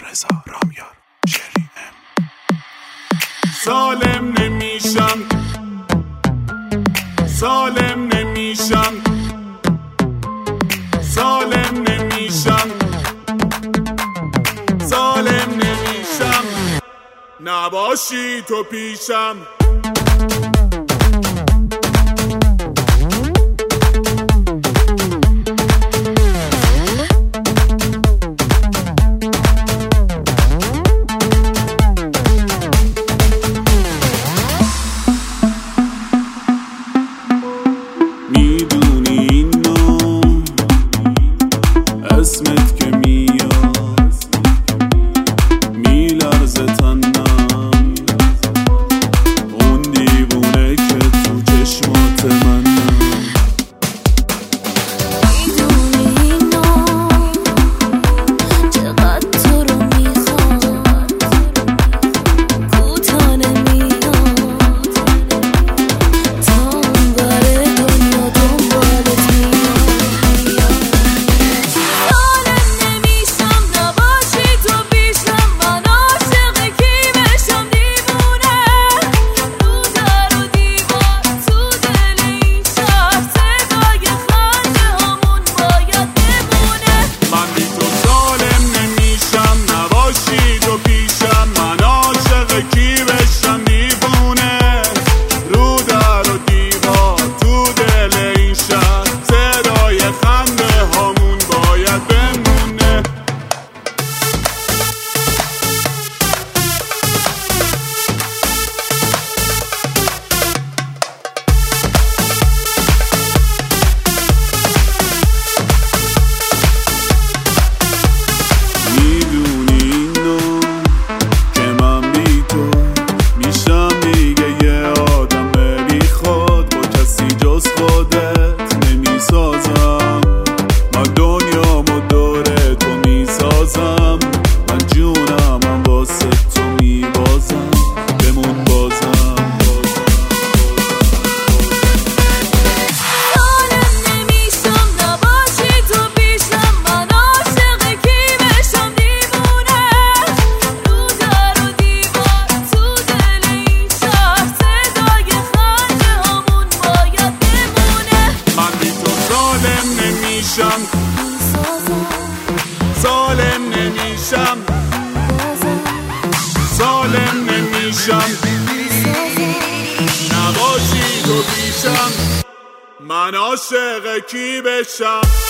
رضا رامیار شری ام. سالم نمیشم، سالم نمیشم، سالم نمیشم، سالم نمیشم، نباشی تو پیشم. میدونی اینو اسمت که میاد میلرزه تنم، اون دیوونه که تو چشمات منم. میدونی اینو چقدر تو رو میخواد، کوتا نمیاد تا اون بره دنیا دنبالت میاد. سالم نمیشم، نباشی تو پیشم، من عاشق کی بشم دیوونه، رو در و دیوار تو دل این شهر، صدای خنده همون باید بمونه. من بی تو سالم نمیشم، نباشی تو پیشم، من عاشق کی بشم دیوونه، رو در و دیوار تو دل این شهر، صدای خنده همون باید بمونه. میدونی اینو که من بی تو میشم دیگه یه آدم بی خود، با کسی جز خودت نمیسازم، من دنیامو دور تو میسازم، من جونم واسه تو میبازم، بمون بازم. سالم نمیشم، نباشی تو پیشم، من عاشق کی بشم دیوونه، رو در و دیوار تو دل این شهر، صدای خنده همون باید بمونه. من بی تو سالم نمیشم، سالم نمیشم، سالم نمیشم، نباشی تو پیشم، من عاشق کی بشم.